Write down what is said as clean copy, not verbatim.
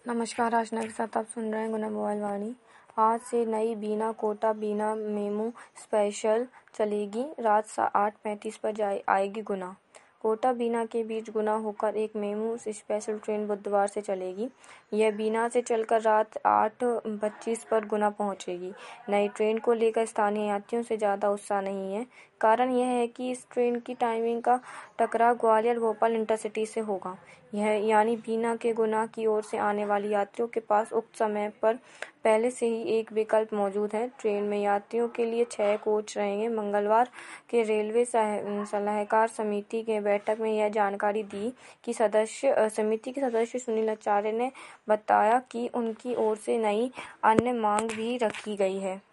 नमस्कार, रचना के साथ आप सुन रहे हैं गुना मोबाइल वाणी। आज से नई बीना कोटा बीना मेमू स्पेशल चलेगी। रात 8:35 पर आएगी गुना। कोटा बीना के बीच गुना होकर एक मेमू स्पेशल ट्रेन बुधवार से चलेगी। यह बीना से चलकर रात 8:25 पर गुना पहुंचेगी। नई ट्रेन को लेकर स्थानीय यात्रियों से ज़्यादा उत्साह नहीं है। कारण यह है कि इस ट्रेन की टाइमिंग का टकराव ग्वालियर भोपाल इंटरसिटी से होगा। यह यानी बीना के गुना की ओर से आने वाले यात्रियों के पास उक्त समय पर पहले से ही एक विकल्प मौजूद है। ट्रेन में यात्रियों के लिए 6 कोच रहेंगे। मंगलवार के रेलवे सलाहकार समिति के बैठक में यह जानकारी दी कि समिति के सदस्य सुनील आचार्य ने बताया कि उनकी ओर से नई अन्य मांग भी रखी गई है।